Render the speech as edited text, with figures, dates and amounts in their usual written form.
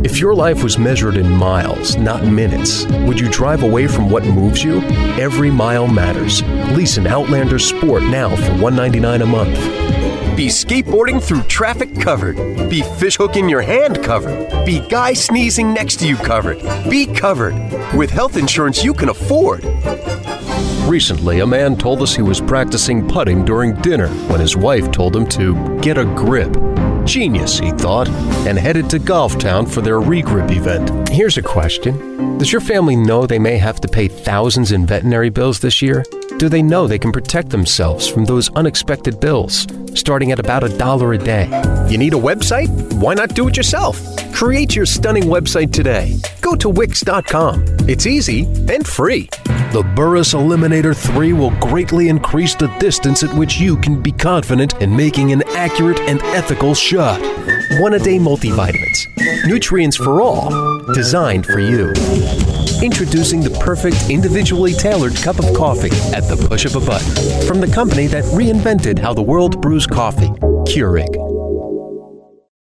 If your life was measured in miles, not minutes, would you drive away from what moves you? Every mile matters. Lease an Outlander Sport now for $199 a month. Be skateboarding through traffic covered. Be fishhooking your hand covered. Be guy sneezing next to you covered. Be covered with health insurance you can afford. Recently, a man told us he was practicing putting during dinner when his wife told him to get a grip. Genius, he thought, and headed to Golf Town for their regrip event. Here's a question. Does your family know they may have to pay thousands in veterinary bills this year? Do they know they can protect themselves from those unexpected bills, starting at about $1 a day? You need a website? Why not do it yourself? Create your stunning website today. Go to Wix.com. It's easy and free. The Burris Eliminator 3 will greatly increase the distance at which you can be confident in making an accurate and ethical shot. One-a-day multivitamins. Nutrients for all. Designed for you. Introducing the perfect, individually tailored cup of coffee at the push of a button. From the company that reinvented how the world brews coffee, Keurig.